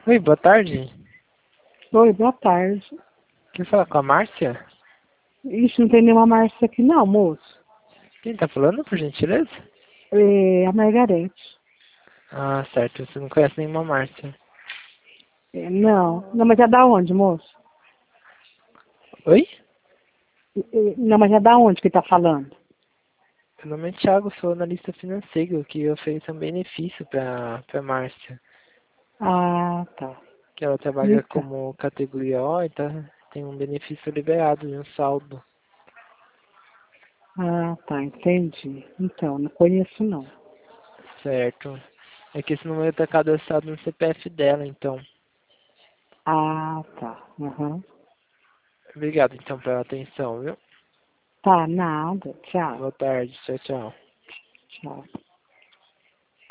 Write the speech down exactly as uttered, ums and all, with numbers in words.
Oi, boa tarde. Oi, boa tarde. Quer falar com a Márcia? Ixi, não tem nenhuma Márcia aqui não, moço. Quem tá falando, por gentileza? É a Margarete. Ah, certo. Você não conhece nenhuma Márcia. É, não, não, mas é da onde, moço? Oi? É, é, não, mas é da onde que tá falando? Meu nome é Thiago, sou analista financeiro, que oferece um benefício pra, pra Márcia. Ah, tá. Que ela trabalha Então. como categoria O e tá, tem um benefício liberado e um saldo. Ah, tá, entendi. Então, não conheço não. Certo. É que esse número tá cadastrado no C P F dela, então. Ah, tá. Uhum. Obrigado, então, pela atenção, viu? Tá, nada. Tchau. Boa tarde. Tchau, tchau. Tchau.